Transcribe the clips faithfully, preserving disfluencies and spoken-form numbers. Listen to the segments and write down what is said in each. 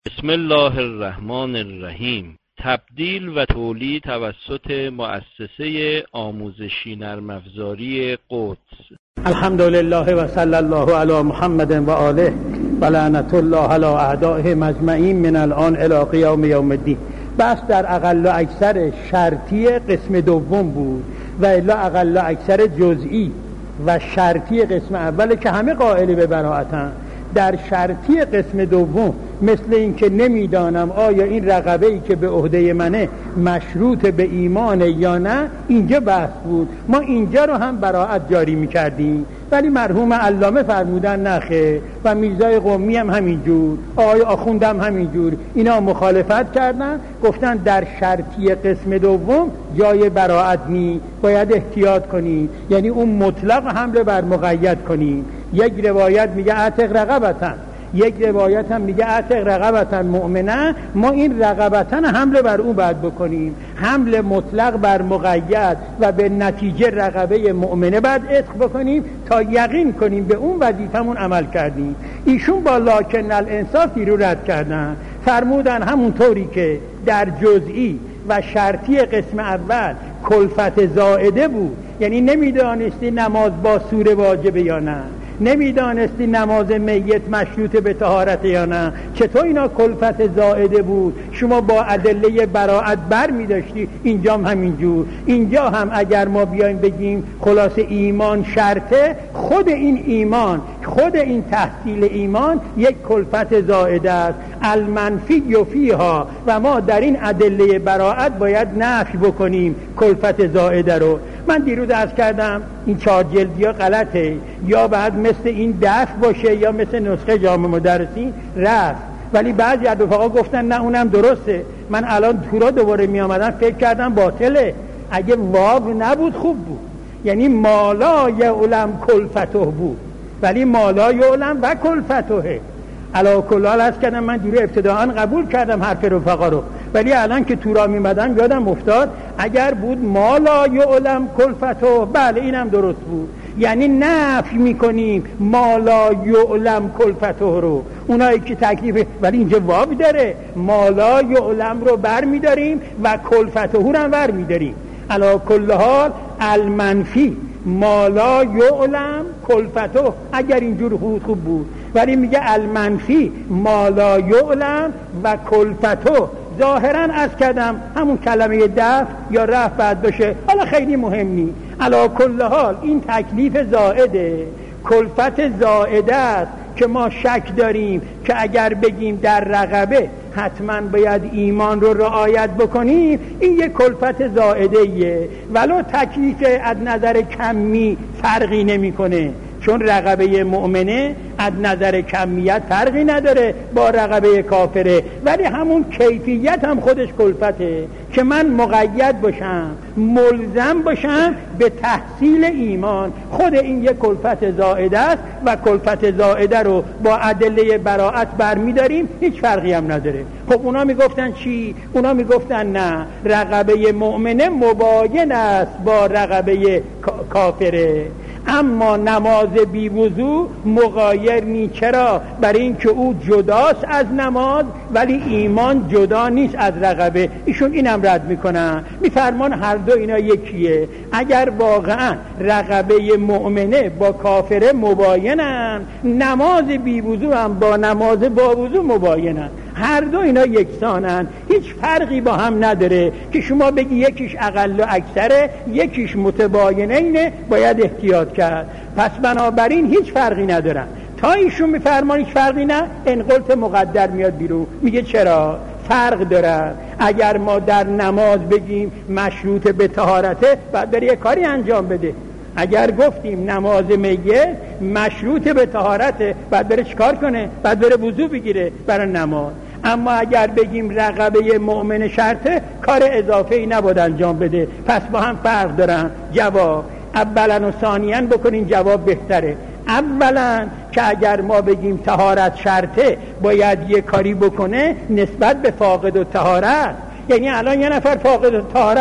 بسم الله الرحمن الرحیم. تبدیل و تولید توسط مؤسسه آموزشی نرم افزاری قدس. الحمدلله و صلی الله علی محمد و آله و لعنت الله علی اعدائه مجمعین من الان الی قیام یوم الدین. بس در اقل و اکثر شرطی قسم دوم بود و الا اقل و اکثر جزئی و شرطی قسم اول که همه قائل به براءتن. در شرطی قسم دوم مثل این که نمیدانم آیا این رقبه‌ای که به عهده منه مشروط به ایمان یا نه، اینجا بحث بود. ما اینجا رو هم براءت جاری میکردیم، ولی مرحوم علامه فرمودن نخه و میرزای قمی هم همینجور، آقای آخوند هم همینجور، اینا مخالفت کردن، گفتن در شرطی قسم دوم جای براءت نی، باید احتیاط کنی، یعنی اون مطلق حمله بر مقید کنی. یک روایت میگه اعتق رقبتن، یک روایت هم میگه اعتق رقبتن مؤمنه. ما این رقبتن حمله بر اون باید بکنیم، حمله مطلق بر مقید و به نتیجه رقبه مؤمنه باید عتق بکنیم تا یقین کنیم به اون وظیفمون عمل کردیم. ایشون با لکن الانصافی رو رد کردن، فرمودن همونطوری که در جزئی و شرطی قسم اول کلفت زائده بود، یعنی نمیدانستی نماز با سوره واجبه یا نه، نمیدانستی نماز میت مشروط به طهارت یا نه، چطور اینا کلفت زائده بود شما با ادله براءت بر می داشتی؟ اینجا هم همینجور. اینجا هم اگر ما بیایم بگیم خلاص ایمان شرطه، خود این ایمان، خود این تحصیل ایمان یک کلفت زائده است، المنفی فیها، و ما در این ادله براءت باید نفی بکنیم کلفت زائده رو. من دیروز عرض کردم این چهار جلدی ها غلطه، یا بعد مثل این دفع باشه یا مثل نسخه جامع مدرسین رفت، ولی بعضی از رفقا گفتن نه اونم درسته. من الان تو را دوباره می آمدم فکر کردم باطله، اگه واو نبود خوب بود، یعنی مالا یعلم کلفته بود، ولی مالا یعلم و کلفته. علا کلال هست کردم، من دیرو ابتداعا قبول کردم حرف رفقا رو، ولی الان که تو را میمدن یادم افتاد اگر بود مالا یعلم کلفتو، بله اینم درست بود، یعنی نفی میکنیم مالا یعلم کلفتو رو، اونایی که تکلیف، ولی اینجا واب داره، مالا یعلم رو بر میداریم و کلفتو رو هم بر میداریم. علا کل حال المنفی مالا یعلم کلفتو، اگر اینجور خود خوب بود، ولی میگه المنفی مالا یعلم و کلفتو. ظاهرا از کردم همون کلمه دفع یا رفع بعد بشه، حالا خیلی مهم نی. علا کل حال این تکلیف زائده، کلفت زائده است که ما شک داریم که اگر بگیم در رقبه حتما باید ایمان رو رعایت بکنیم، این یک کلفت زائده ایه، ولو تکلیف از نظر کمی فرقی نمیکنه، چون رقبه مؤمنه از نظر کمیت فرقی نداره با رقبه کافره، ولی همون کیفیت هم خودش کلفته که من مقید باشم، ملزم باشم به تحصیل ایمان. خود این یک کلفت زائده است و کلفت زائده رو با ادله براءت برمیداریم، هیچ فرقی هم نداره. خب اونا میگفتن چی؟ اونا میگفتن نه، رقبه مؤمنه مباین است با رقبه کافره، اما نماز بی وضو مغایر نی. چرا؟ برای این که او جداست از نماز ولی ایمان جدا نیست از رقبه. ایشون اینم رد میکنن، میفرمان هر دو اینا یکیه. اگر واقعا رقبه مؤمنه با کافره مباینن، نماز بی وضو هم با نماز با وضو مباینن، هر دو اینا یکسانن، هیچ فرقی با هم نداره که شما بگی یکیش اقل و اکثره یکیش متباینه، اینه باید احتیاط کرد. پس بنابراین هیچ فرقی ندارن. تا ایشون میفرمان هیچ فرقی نه، انقلت مقدر میاد بیرون، میگه چرا؟ فرق داره. اگر ما در نماز بگیم مشروط به طهارته، بعد بره یه کاری انجام بده. اگر گفتیم نماز میت مشروط به طهارته، بعد بره چیکار کنه؟ بعد بره وضو بگیره برای نماز. اما اگر بگیم رقبه مؤمن شرطه، کار اضافه ای نباید انجام بده. پس با هم فرق دارن. جواب اولا و ثانیاً بکنین، جواب بهتره. اولا که اگر ما بگیم طهارت شرطه، باید یه کاری بکنه نسبت به فاقد و طهارت. یعنی الان یه نفر فاقد و طهارت،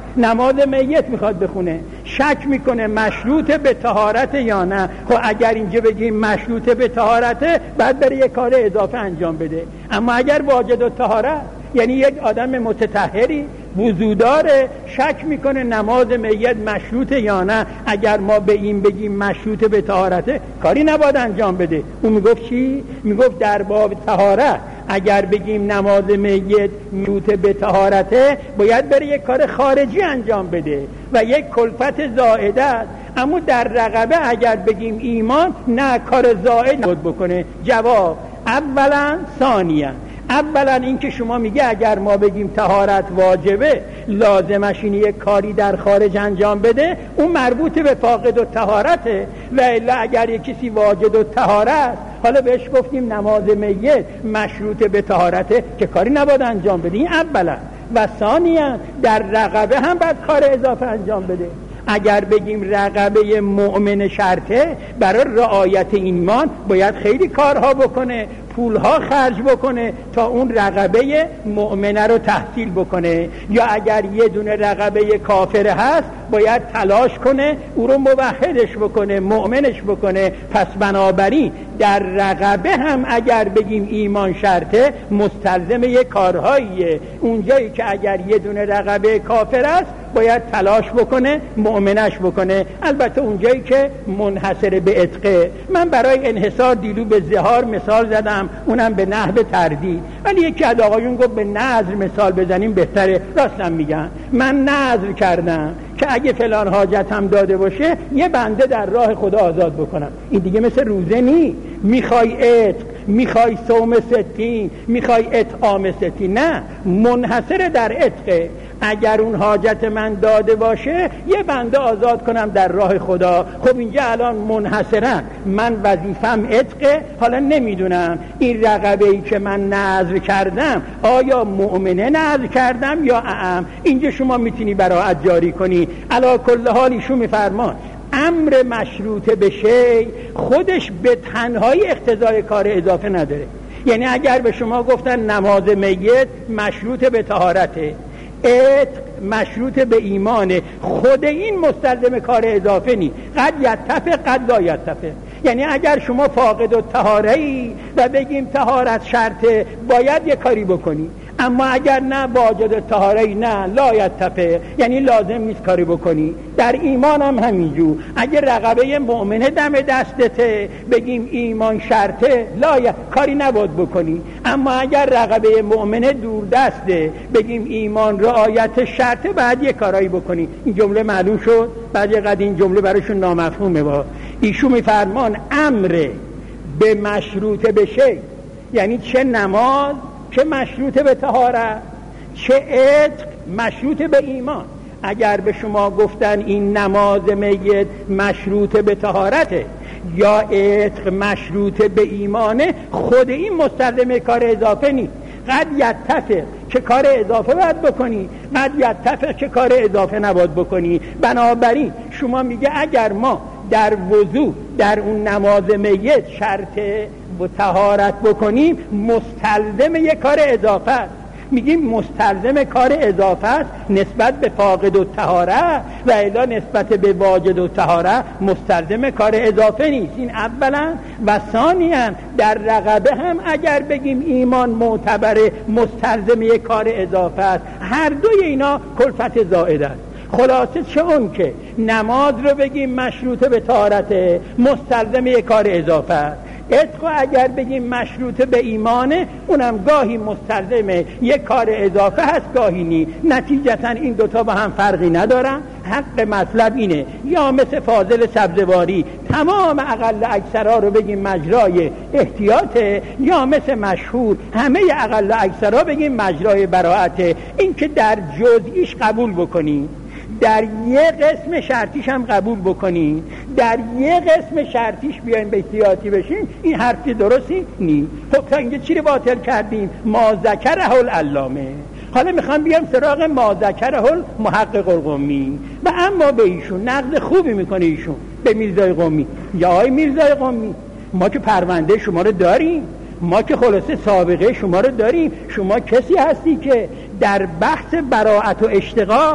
نماز میت میخواد بخونه، شک میکنه مشروط به طهارت یا نه. خب اگر اینجا بگیم مشروط به طهارته، بعد بره یک کار اضافه انجام بده. اما اگر واجد الطهارت، یعنی یک آدم متطهری وضو داره، شک میکنه نماز میت مشروطه یا نه، اگر ما به این بگیم مشروط به طهارته، کاری نباید انجام بده. اون میگفت چی؟ میگفت در باب طهارت اگر بگیم نماز میت مشروط به طهارته، باید بره یک کار خارجی انجام بده و یک کلفت زائده است. اما در رقبه اگر بگیم ایمان، نه، کار زائد نباید بکنه. جواب اولا ثانیا. اولا این که شما میگه اگر ما بگیم طهارت واجبه، لازمش اینه یک کاری در خارج انجام بده، اون مربوط به فاقد الطهارته. و الا اگر یک کسی واجد الطهارت، حالا بهش گفتیم نماز میت مشروط به طهارته، که کاری نباید انجام بده. این اولا. و ثانیا در رقبه هم باید کار اضافه انجام بده. اگر بگیم رقبه مؤمن شرطه، برای رعایت ایمان باید خیلی کارها بکنه، پولها خرج بکنه تا اون رقبه مؤمنه رو تحصیل بکنه. یا اگر یه دونه رقبه کافر هست، باید تلاش کنه او رو موحدش بکنه، مؤمنش بکنه. پس بنابراین در رقبه هم اگر بگیم ایمان شرطه، مستلزم یه کارهاییه. اونجایی که اگر یه دونه رقبه کافر است، باید تلاش بکنه مؤمنش بکنه. البته اونجایی که منحصر به عتقه. من برای انحصار دیلو به زهار مثال زدم، اونم به نحو تردید، ولی یکی از آقایون گفت به نذر مثال بزنیم بهتره. راستم میگن، من نذر کردم که اگه فلان حاجتم داده باشه، یه بنده در راه خدا آزاد بکنم. این دیگه مثل روزه نی، میخوای عتق، میخوای صوم ستین، میخوای اطعام ستین، نه، منحصر در عتقه. اگر اون حاجت من داده باشه، یه بنده آزاد کنم در راه خدا. خب اینجا الان منحصرا من وظیفم عتقه. حالا نمیدونم این رقبه‌ای که من نذر کردم، آیا مؤمنه نذر کردم یا اعم. اینجا شما میتونی براحت جاری کنی. علی کل حال ایشون میفرمان امر مشروط به شی خودش به تنهایی اقتضای کار اضافه نداره. یعنی اگر به شما گفتن نماز میت مشروط به طهارته، عتق مشروط به ایمانه، خود این مستلزم کار اضافه نی. قد یتفق قد لا یتفق. یعنی اگر شما فاقد الطهاره ای و بگیم طهارت شرطه، باید یه کاری بکنی. اما اگر نه واجد الطهاره ای، نه، لا یتفق، یعنی لازم نیست کاری بکنی. در ایمان هم همینجور. اگر رقبه مؤمنه دم دستته، بگیم ایمان شرطه، لا ی... کاری نباید بکنی. اما اگر رقبه مؤمنه دور دسته، بگیم ایمان رعایت شرطه، بعد یه کارایی بکنی. این جمله معلوم شد؟ بعد یه قد این جمله براشون نامفهومه. با ایشون میفرمان امر به مشروط بشه، یعنی چه نماز که مشروط به طهارت، چه عتق مشروط به ایمان. اگر به شما گفتن این نماز میت مشروط به طهارته یا عتق مشروط به ایمانه، خود این مستلزم کار اضافه نیست. قد یتفق که کار اضافه باید بکنی، قد یتفق که کار اضافه نباید بکنی. بنابراین شما میگه اگر ما در وضو در اون نماز میت شرط و طهارت بکنیم، مستلزم یک کار اضافه است. میگیم مستلزم کار اضافه است نسبت به فاقد و طهارت، و الا نسبت به واجد و طهارت مستلزم کار اضافه نیست. این اولا. و ثانیا در رقبه هم اگر بگیم ایمان معتبره، مستلزم یک کار اضافه است. هر دوی اینا کلفت زائد است. خلاصه چه اون که نماز رو بگیم مشروط به طهارت، مستلزم یک کار اضافه است. عتق اگر بگیم مشروط به ایمانه، اونم گاهی مستلزم یک کار اضافه هست، گاهی نی. نتیجتا این دوتا با هم فرقی ندارن. حق مطلب اینه، یا مثل فاضل سبزواری تمام اقل اکثرها رو بگیم مجرای احتیاطه، یا مثل مشهور همه اقل اکثرها بگیم مجرای براعته. این که در جزئیش قبول بکنی، در یه قسم شرطیش هم قبول بکنین، در یه قسم شرطیش بیاین به احتیاطی بشین، این حرفی درستی نی. خب تا اینجا چی رو باطل کردیم؟ ما ذکره العلامه. حالا میخوام بیام سراغ ما ذکره المحقق القمی. و اما به ایشون نقد خوبی میکنه ایشون به میرزای قمی. یا آقای میرزای قمی، ما که پرونده شما رو داریم، ما که خلاصه سابقه شما رو داریم. شما کسی هستی که در بحث براعت و اشتغال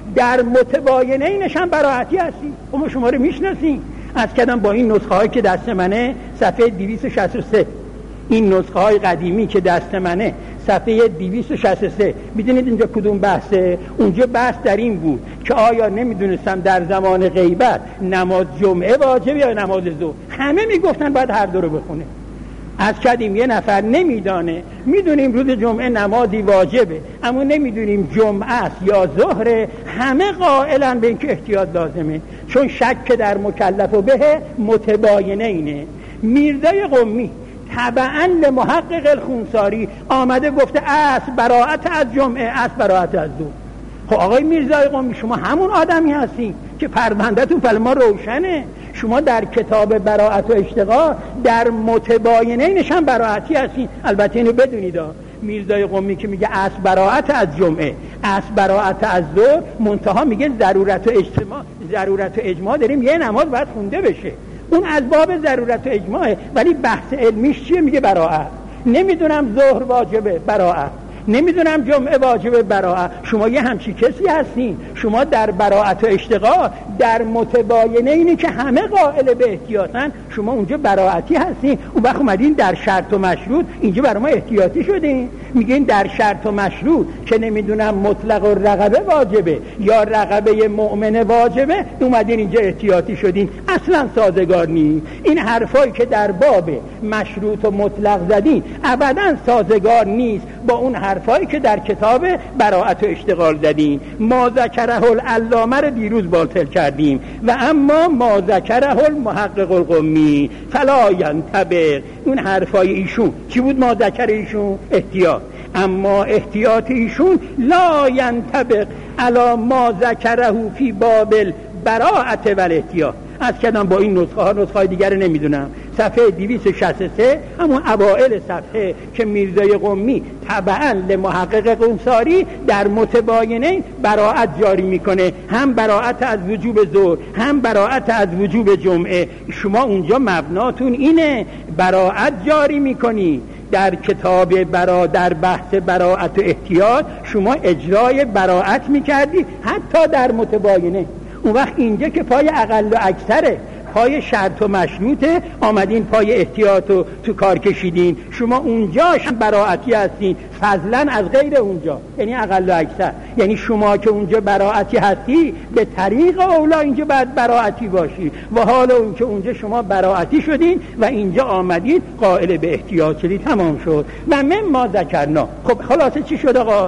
در متباینینش هم براعتی هستی. ما شما رو میشناسیم. از کدام با این نسخه هایی که دست منه صفحه دویست و شصت و سه، این نسخه های قدیمی که دست منه صفحه دویست و شصت و سه، میدونید اینجا کدوم بحثه؟ اونجا بحث در این بود که آیا نمیدونستم در زمان غیبت نماز جمعه واجبه یا نماز ظهر. همه میگفتن باید هر دو رو بخونه. از کدیم یه نفر نمیدانه، میدونیم روز جمعه نمازی واجبه اما نمیدونیم جمعه است یا ظهره، همه قائلن به اینکه احتیاط لازمه، چون شک در مکلف و به متباینه اینه. میرزای قمی تبعاً لمحقق الخونساری آمده گفته است براءت از جمعه، است براءت از ظهر. خب آقای میرزای قمی شما همون آدمی هستی که پرونده‌تون پل ما روشنه. شما در کتاب براءت و اشتغال در متباینینش هم براعتی هستین. البته اینو بدونید میرزای قمی که میگه اصل براءت از جمعه، اصل براءت از ظهر، منتها میگه ضرورت و اجتماع، ضرورت و اجماع داریم یه نماز باید خونده بشه، اون از باب ضرورت و اجماعه، ولی بحث علمیش چیه؟ میگه براءت. نمیدونم ظهر واجبه، براءت. نمیدونم جمعه واجبه، براءت. شما یه همچی کسی هستین. شما در براءت و اشتغال در متباینه اینی که همه قائل به احتیاطن، شما اونجا براءتی هستین. اون وقت اومدین در شرط و مشروط اینجا برای ما احتیاطی شدین، میگین در شرط و مشروط که نمیدونم مطلق و رقبه واجبه یا رقبه مؤمنه واجبه، اومدین اینجا احتیاطی شدین. اصلا سازگار نیست. این حرفایی که در باب مشروط و مطلق زدین ابدا سازگار نیست با اون حرفایی که در کتاب براءت و اشتغال زدین. ما ذکره العلامه رو دیروز باطل کردیم و اما ما ذکره المحقق القمی فلا ینطبق. اون حرفای ایشون چی بود؟ ما ذکر ایشون احتیاط، اما احتیاط ایشون لا ینطبق علی ما ذکره فی باب البراءت و الاحتیاط. از کدام با این نسخه ها، نسخه های دیگر نمیدونم، صفحه دویست و شصت و سه همون اوائل صفحه که میرزای قمی تبعاً لمحقق قمصاری در متباینه براءت جاری میکنه، هم براءت از وجوب ظهر هم براءت از وجوب جمعه. شما اونجا مبناتون اینه، براءت جاری میکنی. در کتاب برا در بحث براءت و احتیاط شما اجرای براءت میکردی حتی در متباینه. اون وقت اینجا که پای اقل و اکثره، پای شرط و مشروطه، آمدین پای احتیاط و تو کار کشیدین. شما اونجاش براعتی هستین فضلا از غیر اونجا، یعنی اقل و اکثر. یعنی شما که اونجا براعتی هستی به طریق اولا اینجا باید براعتی باشی، و حال اون که اونجا شما براعتی شدین و اینجا آمدین قائل به احتیاط شدید. تمام شد. و من ما ذکرنا. خب خلاصه چی شد آقا؟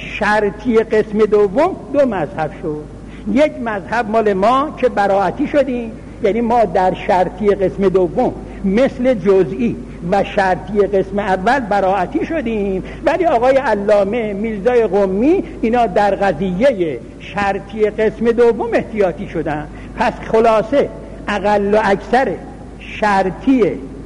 شرطی قسم دوم دو مذهب شد. یک مذهب مال ما که براعتی شدیم، یعنی ما در شرطی قسم دوم مثل جزئی و شرطی قسم اول براعتی شدیم، ولی آقای علامه میرزای قمی اینا در قضیه شرطی قسم دوم احتیاطی شدن. پس خلاصه اقل و اکثر شرطی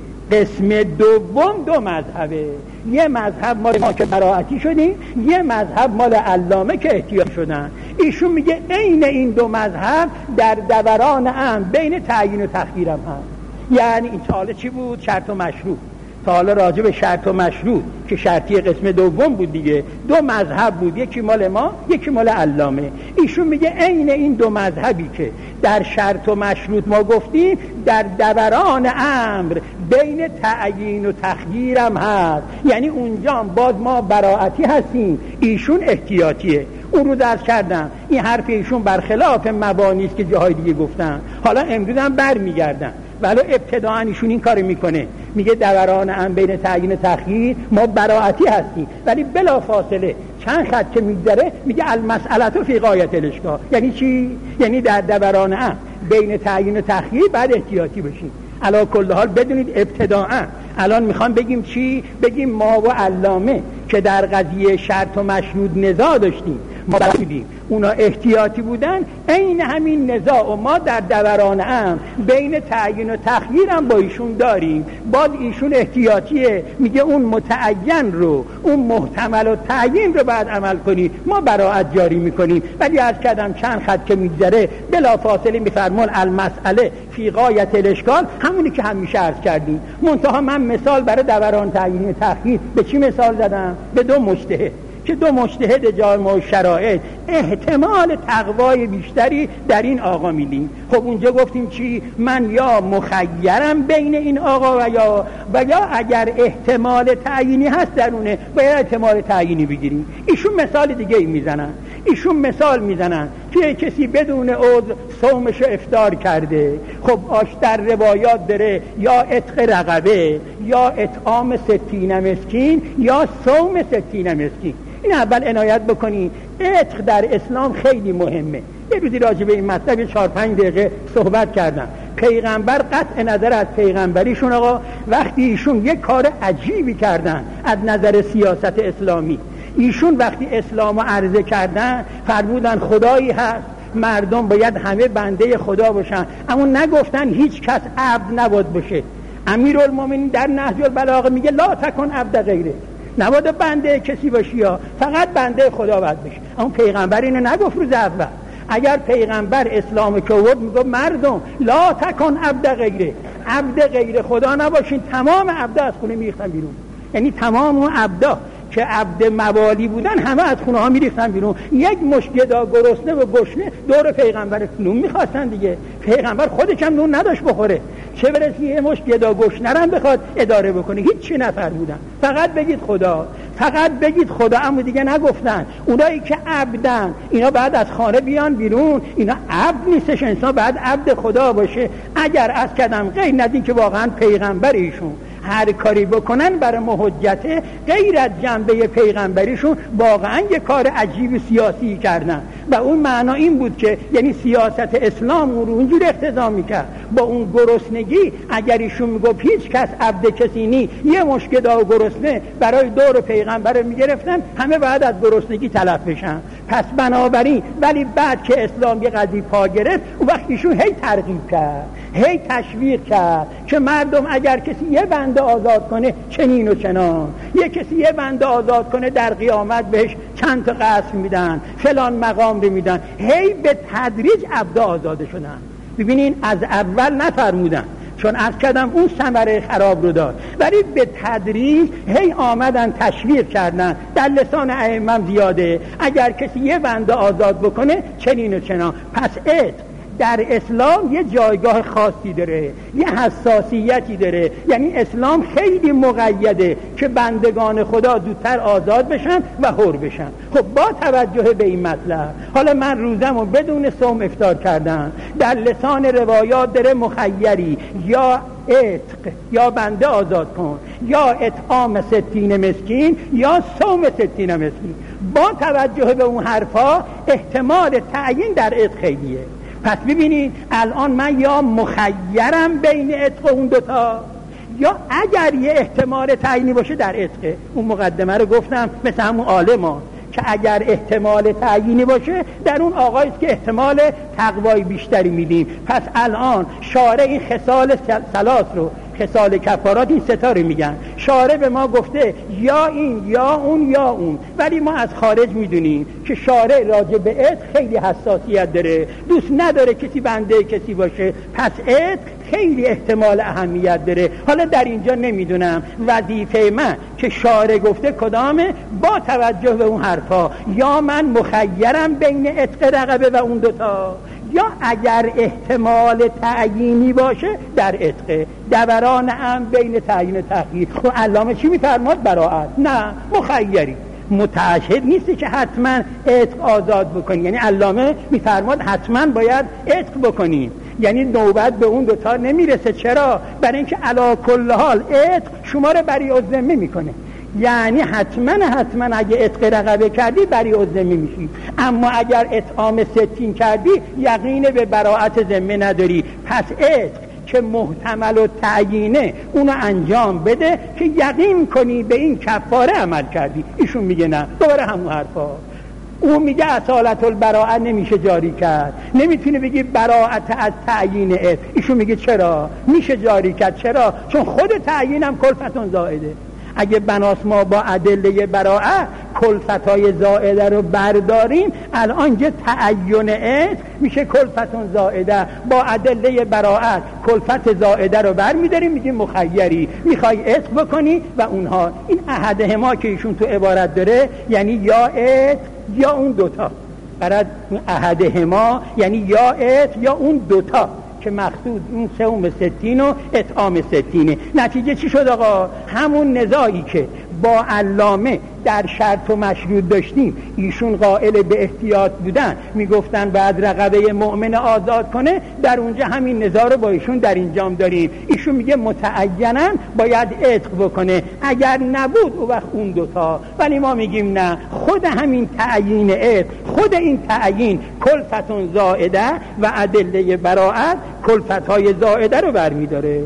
قسم دوم دو مذهبه. یه مذهب مال ما که براعتی شدیم، یه مذهب مال علامه که احتیاط شدن. ایشون میگه عین این دو مذهب در دوران امر بین تعیین و تخییر هم هست. یعنی این حالا چی بود؟ شرط و مشروط. تا حالا راجع به شرط و مشروط که شرطی قسم دوم بود دیگه، دو مذهب بود، یکی مال ما یکی مال علامه. ایشون میگه عین این دو مذهبی که در شرط و مشروط ما گفتیم در دوران امر بین تعیین و تخییر هم هست. یعنی اونجا باز ما براعتی هستیم، ایشون احتیاطیه. اون رو درس کردم این حرف ایشون برخلاف مبانی است که جاهای دیگه گفتن. حالا امروز هم بر میگردن، ولی ابتداعا ایشون این کار میکنه، میگه دوران هم بین تعیین و تخییر ما براعتی هستیم، ولی بلا فاصله چند خط که میگذره میگه المسئله فی غایت الاشکال. یعنی چی؟ یعنی در دوران هم بین تعیین و تخییر بعد احتیاطی بشیم. علا کل حال بدونید ابتداعا الان میخوام بگیم چی؟ بگیم ما و علامه که در قضیه شرط و مشروط نزاع داشتیم، ما بودیم اونا احتیاطی بودن، عین همین نزاع و ما در دوران هم بین تعیین و تخییر هم با ایشون داریم. باز ایشون احتیاطیه، میگه اون متعین رو، اون محتمل و تعیین رو باید عمل کنی، ما براعت جاری میکنیم. ولی از کدم چند خط که میگذره بلا فاصله میفرمون المسئله فی غایت الاشکال، همونی که همیشه عرض کردیم. منتها من مثال برای دوران تعیین و تخییر به چی مثال زدم؟ به دو مجتهد که دو مجتهد جامع الشرائع احتمال تقوای بیشتری در این آقا میدیم. خب اونجا گفتیم چی؟ من یا مخیرم بین این آقا و یا و یا اگر احتمال تعیینی هست درونه باید احتمال تعیینی بگیریم. ایشون مثال دیگه ای میزنن. ایشون مثال میزنن که کسی بدون عذر صومش افطار کرده، خب آش در روایات داره یا عتق رقبه یا اطعام ستین مسکین یا صوم ستین مسکین. این اول عنایت بکنی عتق در اسلام خیلی مهمه. یه روزی راجع به این مطلب چهار پنج دقیقه صحبت کردم. پیغمبر قطع نظر از پیغمبریشون آقا وقتی ایشون یک کار عجیبی کردن از نظر سیاست اسلامی، ایشون وقتی اسلامو عرضه کردن فرمودن خدایی هست، مردم باید همه بنده خدا باشن، اما نگفتن هیچ کس عبد نباید باشه. امیرالمومنین در نهج البلاغه میگه لا تکن عبد غیره، نباید بنده کسی باشی یا فقط بنده خدا باید باشی. اما پیغمبر اینو نگفت روز اول. اگر پیغمبر اسلام که آورد میگه مردم لا تکن عبد غیره، عبد غیر خدا نباشین، تمام عبدا از خونه میریختن بیرون. یعنی تمام اون عبدا که عبد موالی بودن همه از خونه ها میریختن بیرون. یک مشت گدا گرسنه و گشنه دور پیغمبر نون میخواستن دیگه. پیغمبر خودش هم نون نداشت بخوره، چه برسه یه مشت گدا گشنه هم بخواد اداره بکنه. هیچ چی نفرمودن، فقط بگید خدا، فقط بگید خدا. اما دیگه نگفتن اونایی که عبدن اینا بعد از خانه بیان بیرون، اینا عبد نیستش، انسان بعد عبد خدا باشه. اگر از کدم غیر ندین که واقعا پیغمبر ایشون هر کاری بکنن برای محجته غیر از جنبه پیغمبریشون واقعا یه کار عجیب سیاسی کردن. و اون معنا این بود که یعنی سیاست اسلام رو اونجور اقتضا میکرد با اون گرسنگی. اگر ایشون میگفت هیچ کس عبد کسی نی، یه مشکدا و گرسنه برای دور پیغمبر میگرفتن، همه بعد از گرسنگی تلف بشن. پس بنابراین ولی بعد که اسلام یه قضیه پا گرفت اون وقت ایشون هی ترغیب کرد، هی تشویق کرد که مردم اگر کسی یه بنده آزاد کنه چنین و چنان، یه کسی یه بنده آزاد کنه در قیامت بهش چند تا قصر میدن، فلان مقام رو میدن. هی به تدریج عبدا آزاده شدن. ببینین از اول نفرمودن چون از کدم اون ثمره خراب رو داد، ولی به تدریج هی آمدن تشویق کردن. در لسان ائمه زیاده اگر کسی یه بنده آزاد بکنه چنین و چنان. پس عتق در اسلام یه جایگاه خاصی داره، یه حساسیتی داره. یعنی اسلام خیلی مقیده که بندگان خدا زودتر آزاد بشن و حر بشن. خب با توجه به این مطلب حالا من روزمو بدون صوم افطار کردم، در لسان روایات داره مخیری یا عتق یا بنده آزاد کن یا اطعام ستین مسکین یا صوم ستین مسکین. با توجه به اون حرفا احتمال تعیین در عتق خیلیه. پس ببینید الان من یا مخیرم بین عتق و اون دوتا، یا اگر یه احتمال تعیینی باشه در عتق. اون مقدمه رو گفتم مثل همون عالما که اگر احتمال تعیینی باشه در اون آقایست که احتمال تقوای بیشتری میدیم. پس الان شارع این خصال ثلاث رو، خصال کفارات این ستاره میگن، شارع به ما گفته یا این یا اون یا اون. ولی ما از خارج میدونیم که شارع راجع به عتق خیلی حساسیت داره، دوست نداره کسی بنده کسی باشه. پس عتق خیلی احتمال اهمیت داره. حالا در اینجا نمیدونم وظیفه من که شارع گفته کدامه. با توجه به اون حرفا یا من مخیرم بین عتق رقبه و اون دوتا، یا اگر احتمال تعیینی باشه در عتق. دوران هم بین تعیین و تخییر. خب علامه چی میفرماد؟ براءت. نه، مخیری. متعهد نیستی که حتما عتق آزاد بکنی. یعنی علامه میفرماد حتما باید عتق بکنیم، یعنی نوبت به اون دوتا نمیرسه. چرا؟ برای اینکه علی کل حال عتق شما رو بری الذمه میکنه. یعنی حتما حتما اگه عتق رقبه کردی بری الذمه میشی، اما اگر اطعام ستین کردی یقین به براءت ذمه نداری. پس عتق که محتمل و تعیینه اونو انجام بده که یقین کنی به این کفاره عمل کردی. ایشون میگه نه، دوباره همون حرفا. اون میگه اصالت البراءت نمیشه جاری کرد، نمیتونه بگی براءت از تعیین عتق. ایشون میگه چرا میشه جاری کرد؟ چرا؟ چون خود تعیینم کلفتون زائده. اگه بناس ما با ادله براءت کلفتای زائده رو برداریم، الان یه تعین عتق میشه کلفتون زائده، با ادله براءت کلفت زائده رو برمیداریم میگیم مخیری، میخوای عتق بکنی و اونها. این احدهما که ایشون تو عبارت داره یعنی یا عتق یا اون دوتا. برای احدهما یعنی یا عتق یا اون دوتا که مقصود اون سوم ستین و اطعام ستینه. نتیجه چی شد آقا؟ همون نزاعی که با علامه در شرط و مشروط داشتیم، ایشون قائل به احتیاط بودن، میگفتن بعد رقبه مؤمن آزاد کنه، در اونجا همین نزاع رو با ایشون در اینجام داریم. ایشون میگه متعیناً باید عتق بکنه، اگر نبود او وقت اون دوتا. ولی ما میگیم نه، خود همین تعیین عتق، خود این تعیین کلفتون زائده و ادله براءت کلفتهای زائده رو برمیداره.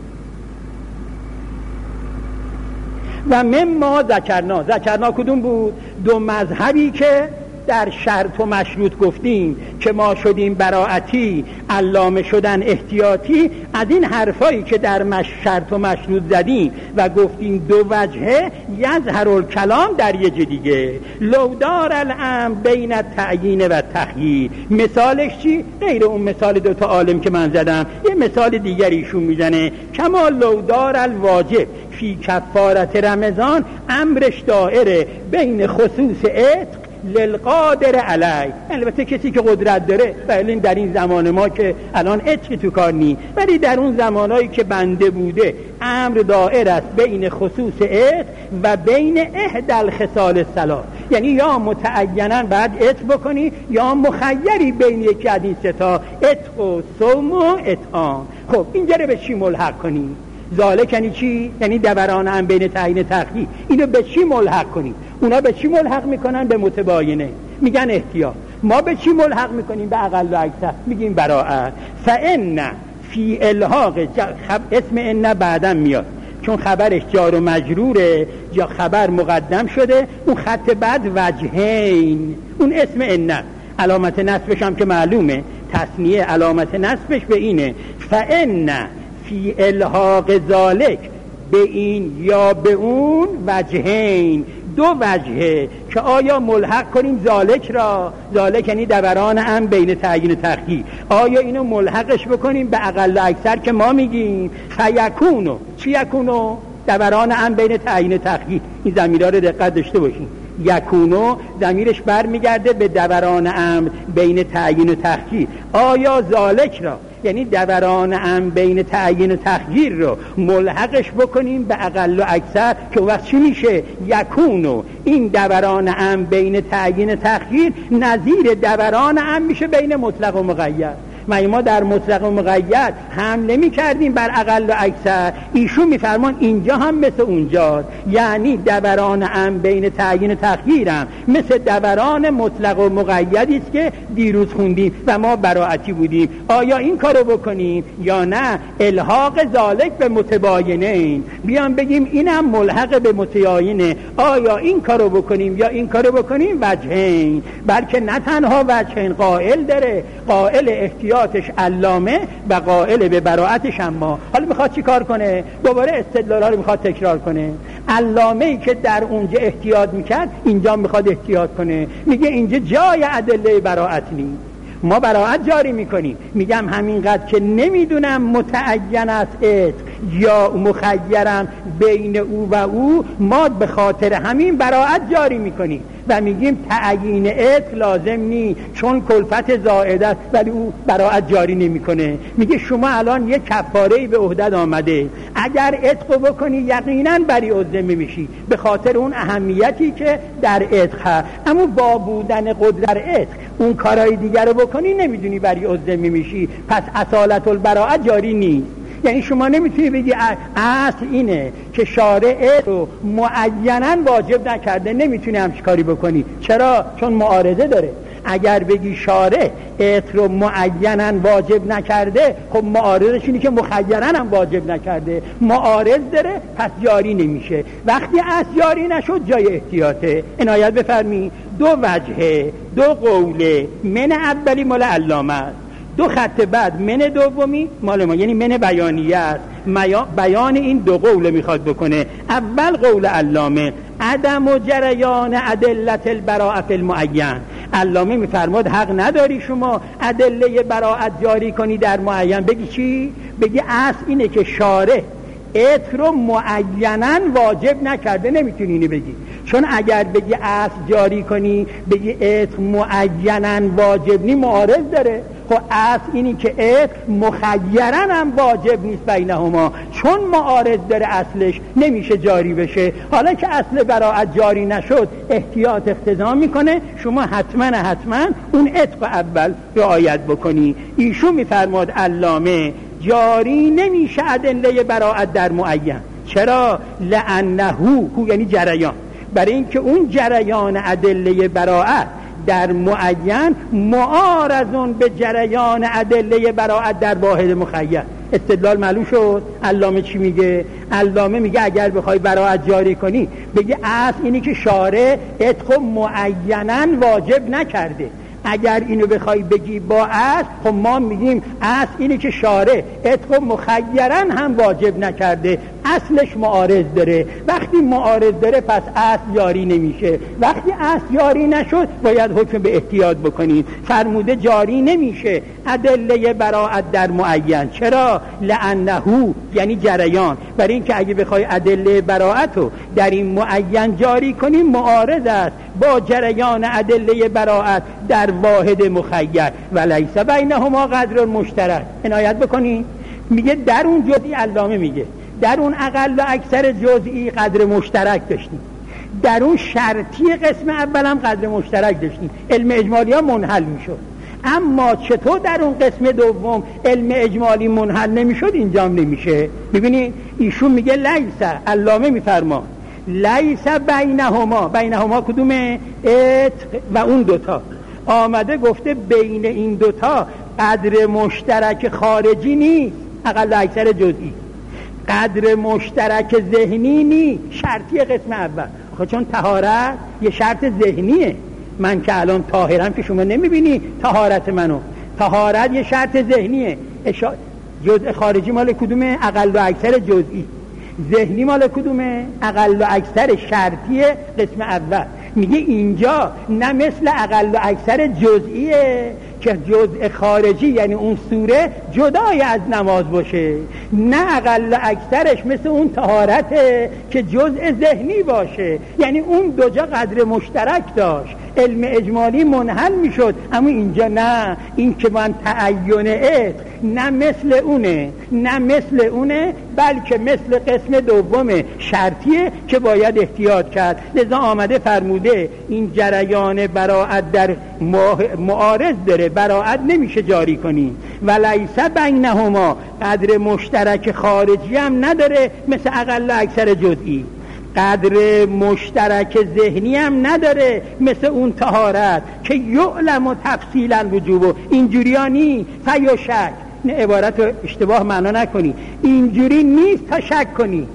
و مما ذکرنا، ذکرنا کدوم بود؟ دو مذهبی که در شرط و مشروط گفتیم که ما شدیم براعتی، علامه شدن احتیاطی. از این حرفایی که در مش شرط و مشروط زدیم و گفتیم دو وجهه یظهر الکلام در یه دیگه، لو دار الامر بین التعیین و تخییر. مثالش چی؟ غیر اون مثال دو تا عالم که من زدم، یه مثال دیگری ایشون میزنه. کما لو دار الواجب فی کفارت رمضان، امرش دائره بین خصوص عتق للقادر علی. البته کسی که قدرت داره، ولی در این زمان ما که الان عتقی تو کار نی، ولی در اون زمانایی که بنده بوده امر دائر است بین خصوص عتق و بین احدى الخصال الثلاث. یعنی یا متعیناً بعد عتق بکنی یا مخیری بین یکی از این سه تا، عتق و صوم و اطعام. خب اینجا رو به چی ملحق کنی؟ ذالک یعنی چی؟ یعنی دوران هم بین تعیین تخییر. اینو به چی ملحق کنیم؟ اونا به چی ملحق میکنن؟ به متباینه، میگن احتیاط. ما به چی ملحق میکنیم؟ به اقل و اکثر، میگیم براءت. فان فی الحاق خب اسم ان بعداً میاد چون خبرش جار و مجروره، یا خبر مقدم شده، اون خط بعد وجهین، اون اسم ان. علامت نصبش هم که معلومه، تثنیه علامت نصبش به اینه. فان فی الحاق ذالک، به این یا به اون وجهین، دو وجهه که آیا ملحق کنیم ذالک را، ذالک یعنی دوران هم بین تعیین و تخییر، آیا اینو ملحقش بکنیم به اقل و اکثر که ما میگیم فیکونو. چی یکونو؟ دوران هم بین تعیین و تخییر. این ضمیرها رو دقت داشته باشین. یکونو ضمیرش برمیگرده به دوران امر بین تعیین و تخییر. آیا ذالک را یعنی دوران امر بین تعیین و تخییر رو ملحقش بکنیم به اقل و اکثر که وقت چی میشه؟ یکونو. این دوران امر بین تعیین و تخییر نظیر دوران امر میشه بین مطلق و مقید. ما ما در مطلق و مقید هم نمی کردیم بر اقل و اکثر، ایشون میفرمان اینجا هم مثل اونجاست. یعنی دوران هم بین تعیین و تخییرم مثل دوران مطلق و مقیدی است که دیروز خوندیم و ما براعتی بودیم. آیا این کارو بکنیم یا نه؟ الحاق ذالک به متباینین، بیان بگیم اینم ملحق به متباینه. آیا این کارو بکنیم یا این کارو بکنیم؟ وجهین، بلکه نه تنها وجهین قائل داره، قائل احتیاط علامه و قائل به براعتش. اما حالا میخواد چی کار کنه؟ دوباره استدلال‌ها رو میخواد تکرار کنه. علامه‌ای که در اونجا احتیاط میکرد اینجا میخواد احتیاط کنه، میگه اینجا جای ادله براعت نیست، ما براعت جاری میکنیم. میگم همینقدر که نمیدونم متعین است عتق یا مخیرم بین او و او، ما به خاطر همین براعت جاری میکنیم و میگیم تعیین عتق لازم نی چون کلفت زائده است، ولی او براعت جاری نمیکنه. میگه شما الان یک کفاره‌ای به عهدت آمده، اگر عتق بکنی یقینا بری الذمه میشی به خاطر اون اهمیتی که در عتق هست. اما با بودن قدرت عتق اون کارهای دیگر رو بکنی نمیدونی بری الذمه میشی، پس اصالت البراءت جاری نیست. یعنی شما نمیتونی بگی اصل اینه که شارع رو معیناً واجب نکرده، نمیتونی همچین کاری بکنی. چرا؟ چون معارضه داره. اگر بگی شارع عتق رو معیناً واجب نکرده، خب معارضش اینه که مخیراً هم واجب نکرده، معارض داره، پس جاری نمیشه. وقتی اصل جاری نشد جای احتیاطه. عنایت بفرمی. دو وجهه، دو قوله، من اولی مال علامه، دو خط بعد من دومی مال ما، یعنی من بیانیه است. بیان این دو قول میخواد بکنه. اول قول علامه، عدم و جریان ادلت البراءت المعین. علامه میفرماد حق نداری شما ادله براءت جاری کنی در معین. بگی چی؟ بگی اصل اینه که شارع عتق رو معیناً واجب نکرده. نمیتونی اینو بگی، چون اگر بگی اصل جاری کنی بگی عتق معیناً واجب نی، معارض داره. خب اصل اینی که عتق مخیراً هم واجب نیست بینهما، چون معارض داره اصلش نمیشه جاری بشه. حالا که اصل براءت جاری نشد احتیاط اقتضا میکنه شما حتما حتما اون عتق اول رعایت بکنی. ایشون میفرماد علامه جاری نمیشه ادله براءت در معین. چرا؟ لانه هو یعنی جریان، برای اینکه اون جریان ادله براءت در معین معارضون به جریان ادله براءت در واحد مخیر. استدلال معلوم شد. علامه چی میگه؟ علامه میگه اگر بخوای براءت جاری کنی بگی اصل اینی که شارع عتق معیناً واجب نکرده. اگر اینو بخوای بگی با اصل، خب ما میگیم اصل اینه که شارع عتق مخیراً هم واجب نکرده، اصلش معارض داره. وقتی معارض داره پس اصل جاری نمیشه. وقتی اصل جاری نشد باید حکم به احتیاط بکنید. فرموده جاری نمیشه ادله براءت در معین. چرا؟ لانه یعنی جریان، برای اینکه اگه بخوای ادله براءت رو در این معین جاری کنی معارض است با جریان ادله براءت در واحد مخیر. ولیس بینهما قدر مشترک. عنایت بکنی میگه در اون جزئی، علامه میگه در اون اقل و اکثر جزئی قدر مشترک داشتیم، در اون شرطی قسم اول هم قدر مشترک داشتیم، علم اجمالی ها منحل میشد. اما چطور در اون قسم دوم علم اجمالی منحل نمیشد اینجا هم نمیشه. ببینید ایشون میگه لیس، علامه میفرما لیس بینهما. بینهما کدومه؟ عتق و اون دوتا. آمده گفته بین این دوتا قدر مشترک خارجی نیست، اقل و اکثر جزئی. قدر مشترک ذهنی نیست، شرطی قسم اول. خب چون طهارت یه شرط ذهنیه، من که الان طاهرم که شما نمیبینی طهارت منو، طهارت یه شرط ذهنیه. اشا... جزء خارجی مال کدومه؟ اقل و اکثر جزئی. ذهنی مال کدومه؟ اقل و اکثر شرطی قسم اول. میگه اینجا نه مثل اقل و اکثر جزئیه که جزء خارجی یعنی اون سوره جدای از نماز باشه، نه اقل و اکثرش مثل اون طهارته که جزء ذهنی باشه، یعنی اون دو جا قدر مشترک داشت، علم اجمالی منحل میشد. اما اینجا نه، این که من تعین عتق نه مثل اونه نه مثل اونه بلکه مثل قسم دوم شرطیه که باید احتیاط کرد. لذا آمده فرموده این جریان براءت در معارض داره، براءت نمیشه جاری کنی. ولیس بینهما قدر مشترک خارجی هم نداره مثل اقل اکثر جزئی، قدر مشترک ذهنی هم نداره مثل اون طهارت که یعلم و تفصیلا وجوبه. اینجوری ها نی فیا شک، نه عبارت رو اشتباه معنا نکنی، اینجوری نیست تا شک کنی.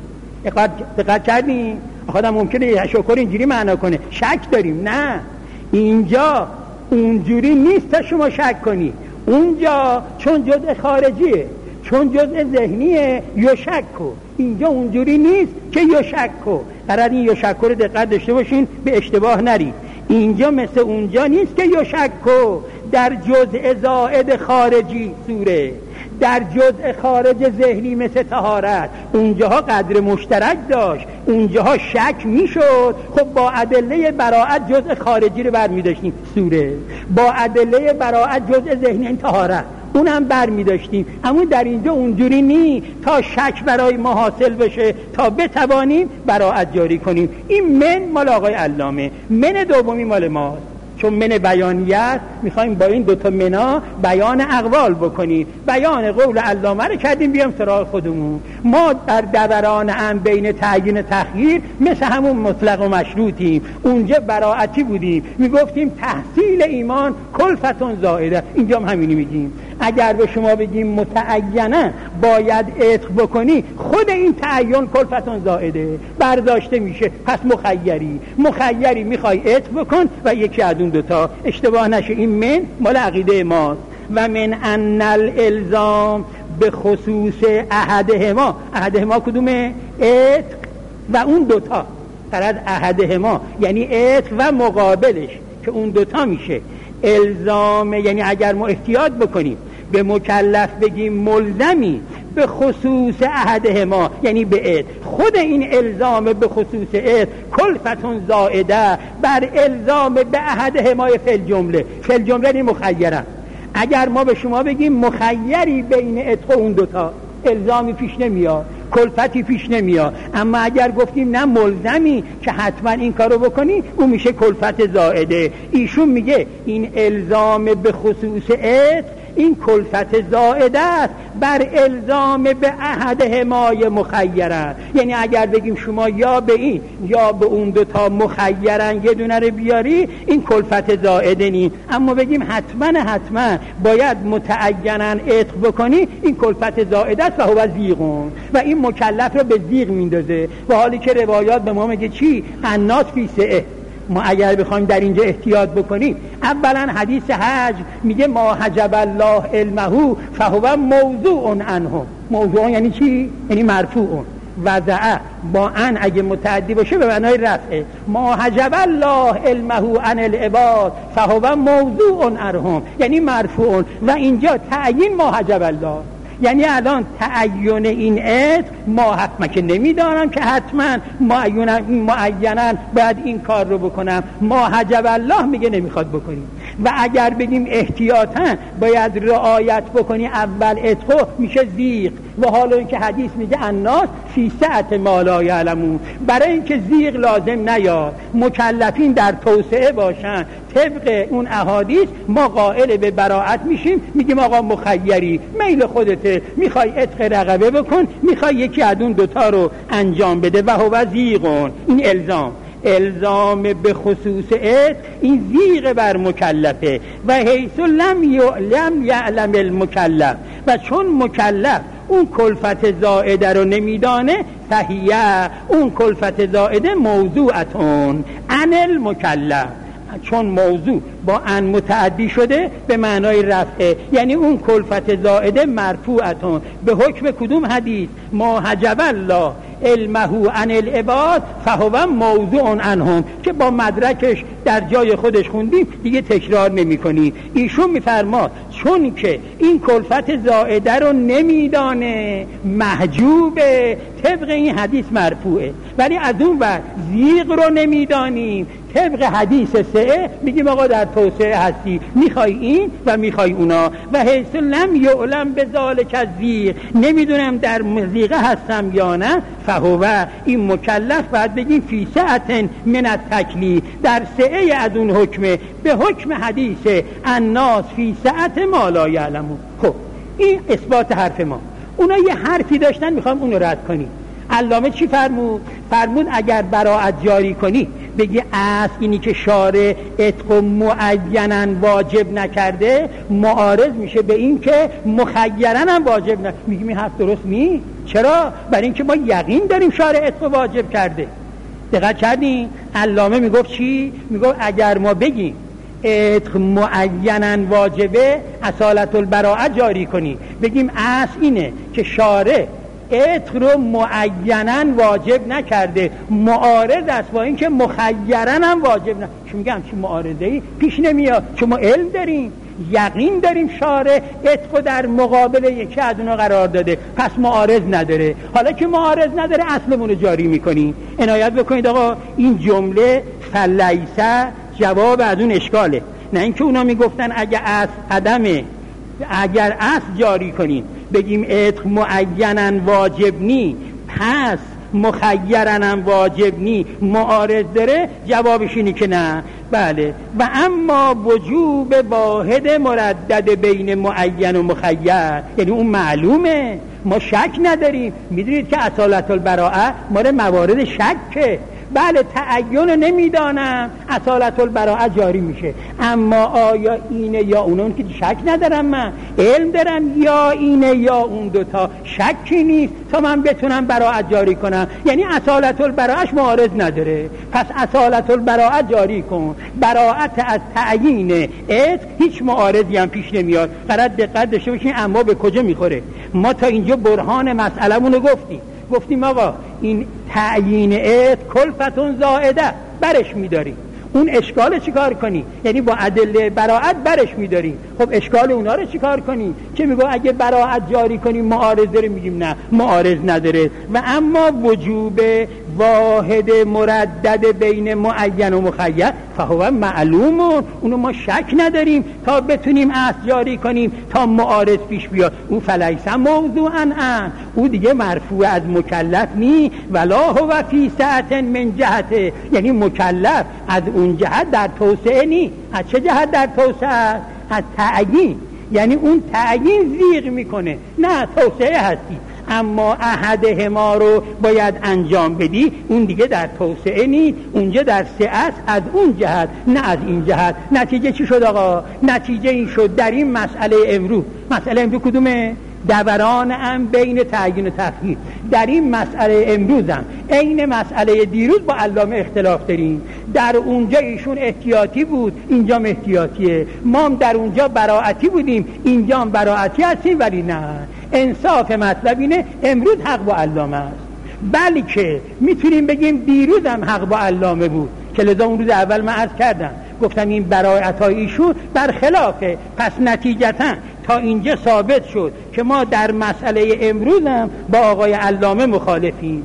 دقت کردی؟ خودم ممکنه شکر اینجوری معنا کنه شک داریم، نه اینجا اونجوری نیست تا شما شک کنی. اونجا چون جزء خارجیه، چون جزء ذهنیه یشکو، اینجا اونجوری نیست که یشکو. قرار این یشکو رو دقت داشته باشین به اشتباه نرید. اینجا مثل اونجا نیست که یشکو در جزء زائد خارجی سوره، در جزء خارج ذهنی مثل طهارت اونجاها قدر مشترک داشت، اونجاها شک میشد. خب با ادله براءت جزء خارجی رو برمی داشتیم سوره، با ادله براءت جزء ذهنی این طهارت اونم برمی داشتیم. اما در اینجا اونجوری نی تا شک برای ما حاصل بشه تا بتوانیم براءت جاری کنیم. این من مال آقای علامه، من دومی مال ماست. چون من بیانیت میخوایم با این دوتا منا بیان اقوال بکنیم. بیان قول علامه رو کردیم بیام سراغ خودمون. ما در دوران هم بین تعیین تخییر مثل همون مطلق و مشروطیم. اونجا براعتی بودیم، میگفتیم تحصیل ایمان کلفتون زائده، اینجا هم همینی میگیم. اگر به شما بگیم متعینه باید عتق بکنی، خود این تعین کلفتون زائده برداشته میشه، پس مخیری مخیری میخوای عتق بکن و یکی از اون دوتا. اشتباه نشه این من مال عقیده ماست. و من ان الالزام به خصوص احدهما، احدهما کدومه؟ عتق و اون دوتا. فرد احدهما یعنی عتق و مقابلش که اون دوتا میشه الزام، یعنی اگر ما احتیاط بکنیم به مکلف بگیم ملزمی به خصوص احدهما یعنی به عتق، خود این الزام به خصوص عتق کلفتون زائده بر الزام به احدهما فی الجمله، فی الجمله این مخیرن. اگر ما به شما بگیم مخیری بین عتق و اون دوتا الزامی پیش نمیاد، کلفتی پیش نمیاد، اما اگر گفتیم نه ملزمی که حتما این کارو بکنی اون میشه کلفت زائده. ایشون میگه این الزام به خصوص عتق این کلفت زائده است بر الزام به احدهمای مخیرن، یعنی اگر بگیم شما یا به این یا به اون دوتا مخیرن یه دونه رو بیاری این کلفت زائده نی، اما بگیم حتما حتما باید متعیناً عتق بکنی این کلفت زائده است و هو زیغون و این مکلف رو به زیغ میندازه. و حالی که روایات به ما میگه چی؟ الناس فی سعه. ما اگر بخوایم در اینجا احتیاط بکنیم، اولا حدیث حج میگه ما حجب الله علمه فهو موضوع عنه. موضوع یعنی چی؟ یعنی مرفوع. وضع با ان اگه متعدی باشه به معنای رفعه. ما حجب الله علمه عن العباد فهو موضوع عنهم یعنی مرفوع. و اینجا تعیین ما حجب الله یعنی الان تعین این عتق ما حتما که نمیدانم که حتما معینا باید این کار رو بکنم، ما حجب الله میگه نمیخواد بکنیم. و اگر بگیم احتیاطاً باید رعایت بکنی اول عتق میشه زیغ. و حالا اینکه حدیث میگه الناس فی سعة ما لا یعلمون، برای اینکه زیغ لازم نیاد مکلفین در توسعه باشن طبق اون احادیث ما قائل به براءت میشیم، میگیم آقا مخیری میل خودته، میخوای عتق رقبه بکن، میخوای یکی از اون دوتا رو انجام بده. و هو زیغون این الزام الزام به خصوص عتق این زیغ بر مکلفه. و حیث لم یعلم یعلم المکلف و چون مکلف اون کلفت زائده رو نمیدانه فهیه اون کلفت زائده موضوعتون عن المکلف، چون موضوع با ان متعدی شده به معنای رفعه یعنی اون کلفت زائده مرفوعتون به حکم کدوم حدیث؟ ما حجب الله علمه عن العباد فهو موضوع عنهم که با مدرکش در جای خودش خوندیم دیگه تکرار نمی کنی. ایشون میفرماد چون که این کلفت زائده رو نمیدانه محجوبه طبق این حدیث مرفوعه، ولی از اون بعد زیغ رو نمیدانیم طبق حدیث سعه میگیم آقا در توسعه هستی میخوای این و میخوای اونا. و حیث لم یعلم به ذالک الزیغ نمیدونم در مزیغه هستم یا نه فهو این مکلف باید بگیم فی سعة من التکلیف در سعه از اون حکمه به حکم حدیث الناس فی سعة ما لا یعلمون. خب این اثبات حرف ما. اونا یه حرفی داشتن میخوام اونو رد کنی. علامه چی فرمود؟ فرمود اگر براءت جاری کنی بگی اصل اینی که شارع عتق معینا واجب نکرده معارض میشه به این که مخیرا هم واجب نکرده. میگیم این حرف درست نی. چرا؟ برای اینکه ما یقین داریم شارع عتق واجب کرده. دقت کردین؟ علامه میگفت چی؟ میگفت اگر ما بگیم عتق معینا واجبه اصالت البراءت جاری کنی، بگیم اصل اینه که شارع عتق رو معینا واجب نکرده معارض است با این که مخیرا هم واجب نه. چون میگم چی معارضه ای پیش نمیاد، چون ما علم داریم یقین داریم شارع عتق در مقابل یکی از اونها قرار داده پس معارض نداره. حالا که معارض نداره اصلمون رو جاری میکنیم. عنایت بکنید آقا این جمله فلیسه جواب از اون اشکاله، نه اینکه اونا میگفتن اگه اصل عدمه اگر اصل جاری کنیم بگیم عتق معینا واجب نی پس مخیرا هم واجب نی معارض داره، جوابش اینه که نه. بله و اما وجوب واحد مردد بین معین و مخیر یعنی اون معلومه ما شک نداریم. میدونید که اصالت البراءه ماره موارد شکه. بله تعین نمیدانم اصالت البراءه جاری میشه، اما آیا اینه یا اون که شک ندارم، من علم دارم یا اینه یا اون دوتا شکی نیست تا من بتونم براءت جاری کنم. یعنی اصالت البراءهش معارض نداره پس اصالت البراءه جاری کن. براءت از تعیین عتق هیچ معارضی هم پیش نمیاد. قرار دقت داشته باشین اما به کجا میخوره. ما تا اینجا برهان مسئله‌مون رو گفتیم گفتیم آقا این تعیین ات کلفتون زائده برش میداریم. اون اشکال چیکار کنی؟ یعنی با ادله براعت برش میداریم. خب اشکال اونا رو چیکار کنی؟ که میگو اگه براعت جاری کنیم معارض داره، میگیم نه معارض نداره. و اما وجوب واحد مردد بین معین و مخیر فهو معلوم، اونو ما شک نداریم تا بتونیم اصل جاری کنیم تا معارض پیش بیاد. اون فلیس موضوعا ان، او دیگه مرفوع از مکلف نی، ولا هو فی سعت من جهته، یعنی مکلف از اون جهت در توسعه نی. از چه جهت در توسعه؟ از تعیین، یعنی اون تعیین زیغ میکنه، نه توسعه هستی. اما احده ما رو باید انجام بدی، اون دیگه در توسعه نی، اونجا در سعت از اون جهت نه از این جهت. نتیجه چی شد آقا؟ نتیجه این شد در این مسئله امروز، مسئله امروز کدومه؟ دوران هم بین تعیین و تخییر. در این مسئله امروزم عین مسئله دیروز با علامه اختلاف داریم. در اونجا ایشون احتیاطی بود، اینجا احتیاطیه. ما هم در اونجا براعتی بودیم، اینجا هم براعتی هستیم. ولی نه، انصاف مطلب اینه امروز حق با علامه است، بلکه میتونیم بگیم دیروز هم حق با علامه بود. که لذا اون روز اول من عرض کردم، گفتم این براعت‌های ایشون برخلافه. پس نتیجتاً تا اینجا ثابت شد که ما در مسئله امروز هم با آقای علامه مخالفیم.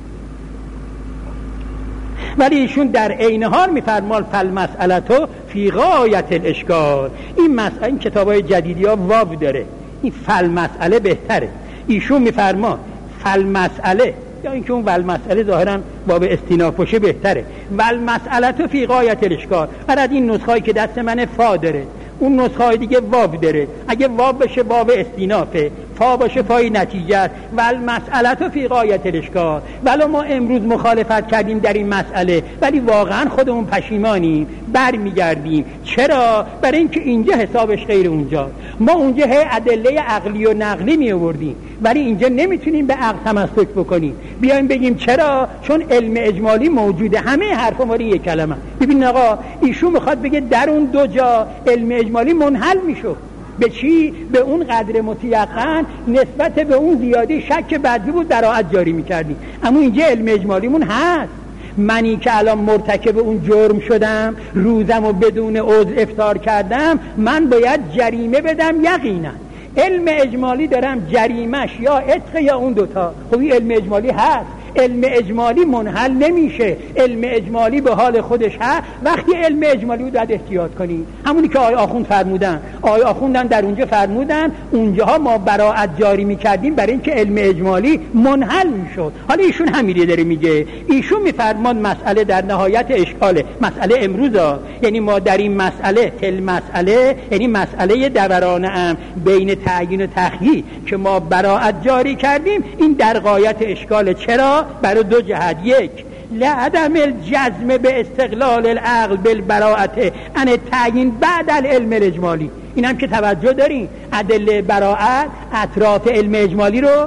ولی ایشون در عین حال میفرمال فالمسئلة فی غایت الاشکال. این مسئله، این کتابای جدیدی ها واو داره، این فالمسئله بهتره. ایشون میفرما فالمسئله، یا اینکه اون والمسئله ظاهرا باب استیناف باشه بهتره. والمسئله فی غایت الاشکال. بعد این نسخه‌ای که دست من فا داره، اون نسخه دیگه واب داره. اگه واب بشه باب استینافه، فا باشه فای نتیجه. والمسئله فی غایت الاشکال. ولی ما امروز مخالفت کردیم در این مسئله، ولی واقعا خودمون پشیمانیم، برمیگردیم. چرا؟ برای اینکه اینجا حسابش غیر اونجا. ما اونجا هی ادله عقلی و نقلی می آوردیم، ولی اینجا نمیتونیم به عقل تمسک بکنیم. بیایم بگیم چرا؟ چون علم اجمالی موجوده. همه حرفا ما یک کلمه. ببین آقا، ایشون میخواد بگه در اون دو جا علم اجمالی منحل میشد. به چی؟ به اون قدر متیقن نسبت به اون زیادی شک بدوی بود براعت جاری میکردیم. اما اینجا علم اجمالیمون هست. منی که الان مرتکب اون جرم شدم، روزم و بدون عذر افطار کردم، من باید جریمه بدم یقینا. علم اجمالی دارم جریمش یا عتق یا اون دوتا. خب این علم اجمالی هست. علم اجمالی منحل نمیشه. علم اجمالی به حال خودش هست. وقتی علم اجمالی رو باید احتیاط کنی. همونی که آقای آخوند فرمودن، آقای آخوندن در اونجا فرمودن اونجاها ما براعت جاری میکردیم برای اینکه علم اجمالی منحل میشد. حالا ایشون همینی داره میگه. ایشون میفرمان مسئله در نهایت اشکاله. مسئله امروزا، یعنی ما در این مسئله تل مسئله، یعنی مسئله دوران ام بین تعیین و تخییر که ما براعت جاری کردیم، این در غایت اشکاله. چرا؟ برای دو جهت. یک، لعدم الجزم به استقلال العقل بالبراءت ان تعیین بعد العلم الاجمالی. این هم که توجه دارین، ادله براءت اطراف علم اجمالی رو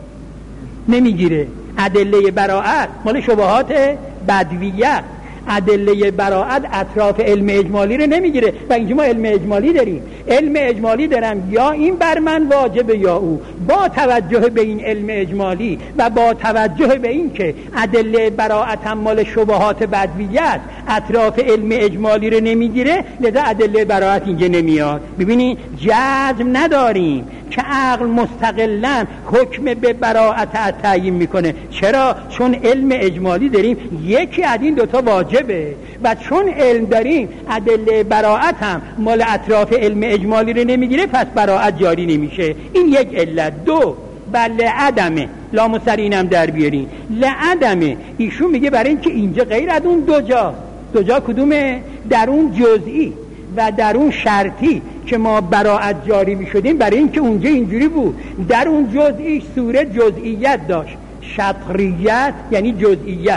نمیگیره. ادله براءت مال شبهات بدویت، ادله براءت اطراف علم اجمالی رو نمیگیره. و اینجا ما علم اجمالی داریم. علم اجمالی دارم یا این بر من واجبه یا او. با توجه به این علم اجمالی و با توجه به این که ادله براءت هم مال شبهات بدویت اطراف علم اجمالی رو نمیگیره، لذا ادله براءت اینجا نمیاد. ببینی جزم نداریم که عقل مستقلاً حکم به براءت تعیین میکنه. چرا؟ چون علم اجمالی داریم، یکی از این دوتا واجبه. و چون علم داریم ادله براءت هم مال اطراف علم اجمالی رو نمیگیره، پس براءت جاری نمیشه. این یک علت. دو، بله عدمه، لام و سر اینم در بیارین. لعدمه، ایشون میگه برای اینکه اینجا غیر از اون دو جا. دو جا کدومه؟ در اون جزئی و در اون شرطی که ما براعت جاری می شدیم، برای اینکه اونجا اینجوری بود. در اون جزئی صورت جزئیت داشت، شطریت یعنی جزئیت،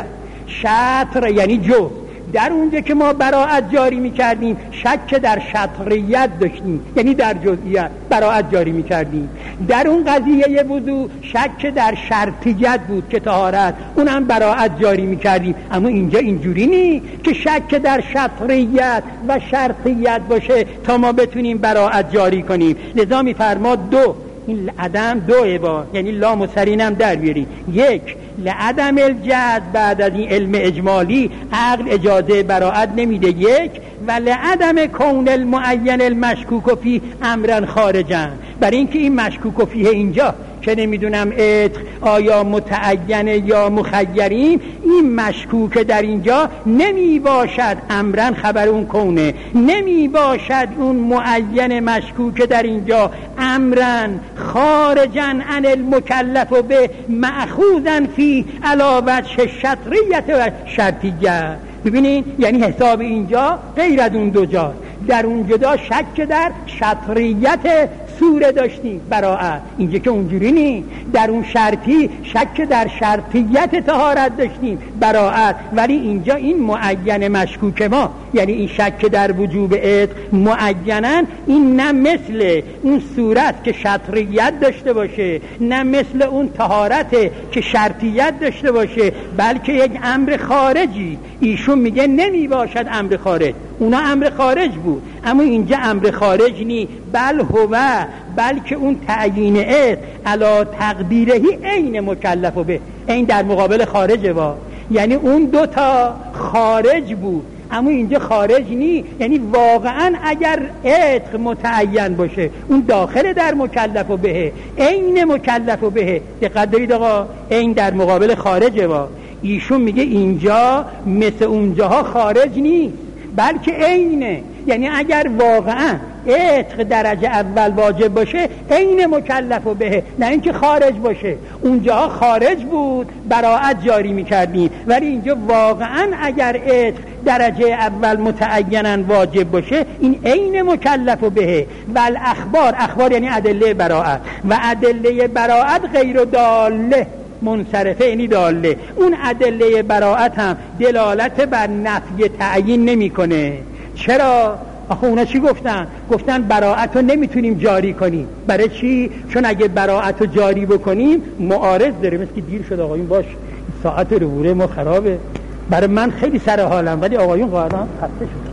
شطر یعنی جز. در اونجا که ما براعت جاری می کردیم شک در شطریت داشتیم، یعنی در جزئیت براعت جاری می کردیم. در اون قضیه وضو شک در شرطیت بود که طهارت، اونم براعت جاری می کردیم. اما اینجا اینجوری نی که شک در شطریت و شرطیت باشه تا ما بتونیم براعت جاری کنیم. لذا می فرماد دو، این عدم دوه با یعنی لام و سرینم در بیاری. یک، لعدم الجد بعد از این علم اجمالی عقل اجازه براءت نمیده. یک، و لعدم کون المعین المشکوک فی امرا خارجا، برای اینکه این مشکوک فیه اینجا که نمیدونم عتق آیا متعینه یا مخیریم، این مشکوک در اینجا نمی باشد امرن خبر اون کونه، نمی باشد اون معین مشکوک در اینجا امرن خارجا عن المکلف به مأخوذا فی علاوه شطریت و شرطیه. ببینین یعنی حساب اینجا غیر از اون دو جا، در اون جدا شک در شطریت سوره داشتیم براءت، اینجا که اونجوری نی. در اون شرطی شک در شرطیت طهارت داشتیم براءت، ولی اینجا این معین مشکوک ما یعنی این شک در وجوب عتق معیناً، این نه مثل اون صورت که شطریت داشته باشه، نه مثل اون طهارت که شرطیت داشته باشه، بلکه یک امر خارجی. ایشون میگه نمی باشد امر خارج، اونا امر خارج بود، اما اینجا امر خارج نی، بل هو، بلکه اون تعیین عتق علا تقدیرهی عین مکلف به، این در مقابل خارجه با، یعنی اون دوتا خارج بود اما اینجا خارج نی، یعنی واقعا اگر عتق متعین باشه اون داخل در مکلف به، عین مکلف به. دقت دارید آقا، این در مقابل خارجه با. ایشون میگه اینجا مثل اونجاها خارج نیست بلکه عینه، یعنی اگر واقعا عتق درجه اول واجب باشه عین مکلف به، نه اینکه خارج باشه. اونجاها خارج بود براءت جاری میکردیم، ولی اینجا واقعا اگر عتق درجه اول متعینا واجب باشه این عین مکلف به. و الاخبار، اخبار یعنی ادله براءت، و ادله براءت غیر داله منصرفه یعنی داله، اون ادله براءت هم دلالت بر نفی تعیین نمی کنه. چرا؟ آخه اونا چی گفتن؟ گفتن براءت رو نمیتونیم جاری کنیم. برای چی؟ چون اگه براءت رو جاری بکنیم معارض داره. مثل که دیر شد آقایون، باش ساعت روبوره ما خرابه، برای من خیلی سر حالم، ولی آقایون قاعدن خسته شد.